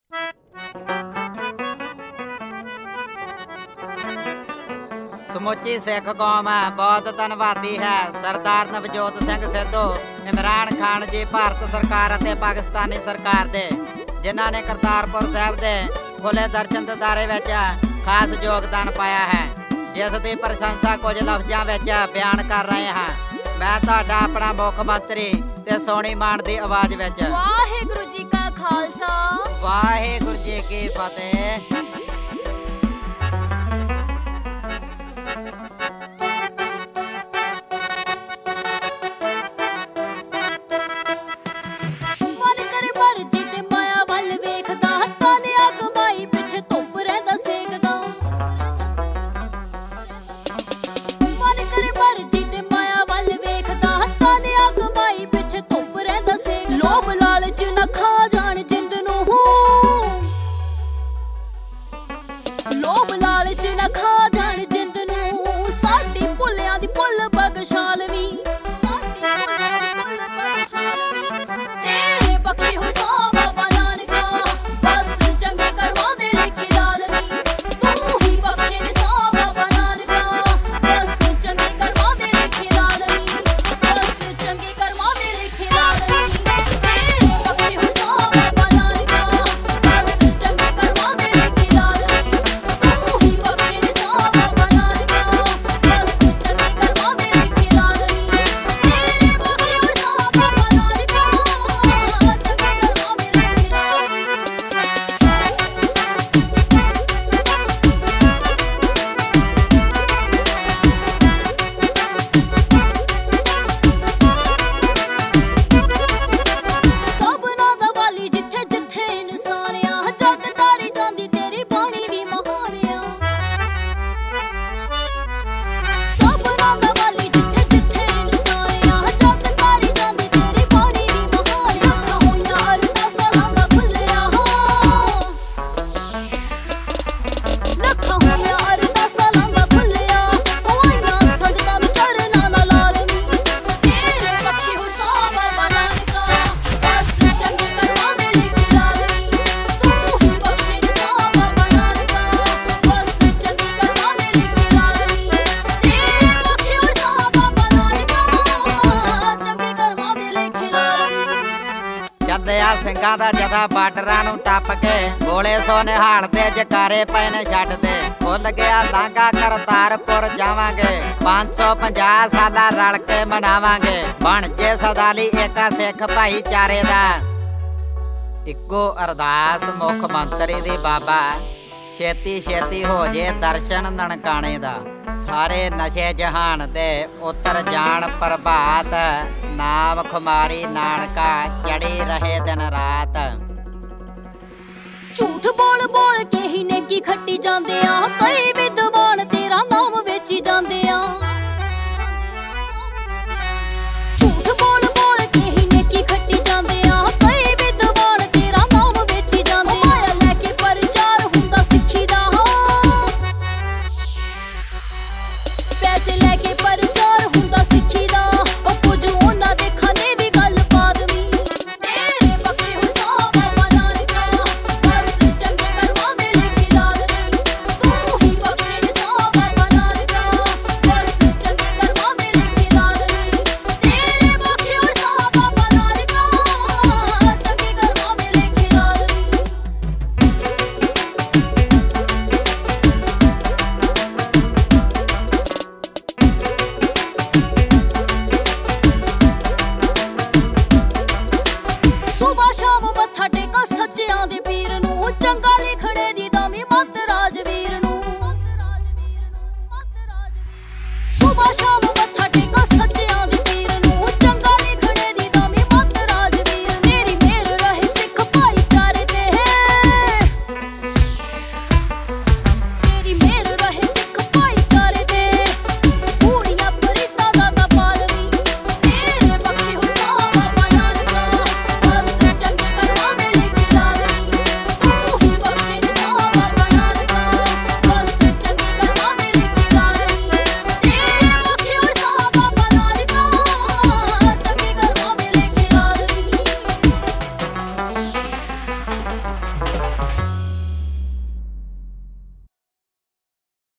ਸਮੁੱਚੀ ਸਿੱਖ ਕੌਮ ਬਹੁਤ ਧੰਨਵਾਦੀ ਹੈ। ਸਰਦਾਰ ਨਵਜੋਤ ਸਿੰਘ ਸਿੱਧੂ, ਇਮਰਾਨ ਖਾਨ ਜੀ, ਭਾਰਤ ਸਰਕਾਰ ਅਤੇ ਪਾਕਿਸਤਾਨੀ ਸਰਕਾਰ ਦੇ, ਜਿਨ੍ਹਾਂ ਨੇ ਕਰਤਾਰਪੁਰ ਸਾਹਿਬ ਦੇ ਖੁੱਲ੍ਹੇ ਦਰਸ਼ਨ ਦਿਦਾਰੇ ਵਿੱਚ ਖਾਸ ਯੋਗਦਾਨ ਪਾਇਆ ਹੈ, ਜਿਸ ਦੀ ਪ੍ਰਸ਼ੰਸਾ ਕੁਝ ਲਫ਼ਜ਼ਾਂ ਵਿੱਚ ਬਿਆਨ ਕਰ ਰਹੇ ਹਾਂ। ਮੈਂ ਤੁਹਾਡਾ ਆਪਣਾ ਮੁੱਖ ਮੰਤਰੀ ਤੇ ਸੋਹਣੀ ਮਾਨ ਦੀ ਆਵਾਜ਼ ਵਿੱਚ। ਵਾਹਿਗੁਰੂ ਜੀ ਕਾ ਖਾਲਸਾ, ਵਾਹਿਗੁਰੂ ਜੀ ਕੀ ਫਤਿਹ। ਲੋਭ ਲਾਲਚ ਨਾ ਖਾ ਜਾਣ ਜਿੰਦ ਨੂੰ, ਸਾਡੀ ਭੁੱਲਿਆਂ ਦੀ ਭੁੱਲ ਬਖਸ਼ਾਲਵੀ, ਤੇਰੇ ਬਖਸ਼ੇ ਹੁਸਾਂ ਬਾਬਾ ਨਾਨਕਾ, ਬਸ ਚੰਗੇ ਕਰਮਾਂ ਦੇ ਲਿਖੇ ਲਾਲਵੀ, ਤੂੰ ਹੀ ਬਖਸ਼ੇ ਨਿਸਾਂ ਬਾਬਾ ਨਾਨਕਾ, ਬਸ ਚੰਗੇ ਕਰਮਾਂ ਦੇ ਲਿਖੇ ਲਾਲਵੀ, ਬਸ ਚੰਗੇ ਕਰਮਾਂ ਦੇ ਲਿਖੇ ਲਾਲਵੀ, ਤੇਰੇ ਬਖਸ਼ੇ ਹੁਸਾਂ ਬਾਬਾ ਨਾਨਕਾ, ਬਸ ਚੰਗੇ ਕਰਮਾਂ ਦੇ ਲਿਖੇ ਲਾਲਵੀ, ਤੂੰ ਹੀ ਬਖਸ਼ੇ ਨਿਸਾਂ ਬਾਬਾ ਨਾਨਕਾ, ਬਸ ਚੰਗੇ ਕਰਮਾਂ ਦੇ ਲਿਖੇ ਲਾਲਵੀ, ਤੇਰੇ ਬਖਸ਼ੇ ਹੁਸਾਂ ਬਾਬਾ ਨਾਨਕਾ, ਚੰਗੇ ਕਰਮਾਂ ਦੇ ਲਿਖੇ ਸਭਨਾਂ ਦਾ ਵਾਲੀ, ਜਿੱਥੇ ਜਿੱਥੇ ਇਨਸਾਨ ਆ, ਜੱਗ ਤਾਰੀ ਜਾਂਦੀ ਤੇਰੀ ਬਾਣੀ ਵੀ ਮਹਾਨ ਆ। ਸਭਨਾਂ ਦਾ ਵਾਲੀ, ਜਿੱਥੇ ਜਿੱਥੇ ਇਨਸਾਨ ਆ, ਜੱਗ ਤਾਰੀ ਜਾਂਦੀ ਤੇਰੀ ਬਾਣੀ ਵੀ ਮਹਾਨ ਆ। ਲੱਖਾਂ ਹੋਈਆਂ ਅਰਦਾਸਾਂ ਦਾ ਖੁੱਲਿਆ, ਲੱਖਾਂ ਹੋਈਆਂ ਅਰਦਾਸਾਂ ਦਾ ਖੁੱਲਿਆ, ਹੋਈਆਂ ਸੰਗਤਾਂ ਨੂੰ ਚਰਨਾਂ ਨਾਲ ਲਾਲਵੀ, ਤੇਰੇ ਬਖਸ਼ੇ ਹੁਸਾਂ ਬਾਬਾ ਨਾਨਕਾ, ਬਸ ਚੰਗੇ ਕਰਮਾਂ ਦੇ ਲਿਖੇ ਲਾਲਵੀ, ਤੂੰ ਹੀ ਬਖਸ਼ੇ ਨਿਸਾਂ ਬਾਬਾ ਨਾਨਕਾ, ਬਸ ਚੰਗੇ ਕਰਮਾਂ ਦੇ ਲਿਖੇ ਲਾਲਵੀ, ਤੇਰੇ ਬਖਸ਼ੇ ਹੁਸਾਂ ਬਾਬਾ ਨਾਨਕਾ, ਚੰਗੇ ਕਰਮਾਂ ਦੇ ਲਿਖੇ ਲਾਲਵੀ। ਚੱਲਿਆ ਸਿੰਘਾਂ ਦਾ ਜਥਾ ਬਾਰਡਰਾਂ ਨੂੰ ਟੱਪ ਕੇ, ਗੋਲੇ ਸੋ ਨਿਹਾਲ ਤੇ ਜਕਾਰੇ ਪਏ ਨੇ ਛੱਡ ਦੇ, ਭੁੱਲ ਗਿਆ ਲਾਂਘਾ ਕਰਤਾਰਪੁਰ ਜਾਵਾਂਗੇ, 550 ਸਾਲਾ ਰਲ ਕੇ ਮਨਾਵਾਂਗੇ, ਬਣ ਜੇ ਸਦਾ ਲਈ ਏਕਾ ਸਿੱਖ ਭਾਈਚਾਰੇ ਦਾ। ਇੱਕੋ ਅਰਦਾਸ ਮੁੱਖ ਮੰਤਰੀ ਦੀ ਬਾਬਾ, ਛੇਤੀ ਛੇਤੀ ਹੋ ਜੇ ਦਰਸ਼ਨ ਨਨਕਾਣੇ ਦਾ, ਸਾਰੇ ਨਸ਼ੇ ਜਹਾਨ ਦੇ ਉਤਰ ਜਾਣ ਪ੍ਰਭਾਤ, ਨਾਮ ਖੁਮਾਰੀ ਨਾਨਕਾ ਚੜੀ ਰਹੇ ਦਿਨ ਰਾਤ। ਝੂਠ ਬੋਲ ਬੋਲ ਕੇ ਹੀ ਨੇਕੀ ਖੱਟੀ ਜਾਂਦੇ ਆ, ਕਈ ਵਿਦਵਾਨ ਤੇਰਾ ਨਾਮ ਵੇਚੀ ਜਾਂਦੇ ਆ। ਝੂਠ ਬੋਲ ਬੋਲ ਕੇ ਹੀ ਨੇਕੀ ਖੱਟੀ ਜਾਂਦੇ ਆ, ਕਈ ਵਿਦਵਾਨ ਤੇਰਾ ਨਾਮ ਵੇਚੀ ਜਾਂਦੇ ਆ। ਮਾਇਆ ਲੈ ਕੇ ਪ੍ਰਚਾਰ ਹੁੰਦਾ ਸਿੱਖੀ ਦਾ, ਪੈਸੇ ਲੈ ਕੇ ਪ੍ਰਚਾਰ ਹੁੰਦਾ ਸਿੱਖੀ ਦਾ, ਉਹ ਕੁਝ ਉਹਨਾਂ ਦੇ ਖਾਨੇ ਵੀ ਗੱਲ ਪਾ ਦਵੀਂ, ਤੇਰੇ ਬਖਸ਼ੇ ਹੁਸਾਂ ਬਾਬਾ ਨਾਨਕਾ, ਬਸ ਚੰਗੇ ਕਰਮਾਂ ਦੇ ਲਿਖੇ ਲਾਲਵੀ, ਤੂੰ ਹੀ ਬਖਸ਼ੇ ਨਿਸਾਂ ਬਾਬਾ ਨਾਨਕਾ, ਬਸ ਚੰਗੇ ਕਰਮਾਂ ਦੇ ਲਿਖੇ ਲਾਲਵੀ, ਤੇਰੇ ਬਖਸ਼ੇ ਹੁਸਾਂ ਬਾਬਾ ਨਾਨਕਾ, ਚੰਗੇ ਕਰਮਾਂ ਦੇ ਲਿਖੇ ਲਾਲਵੀ। ਸੁਬਹ ਸ਼ਾਮ ਮੱਥਾ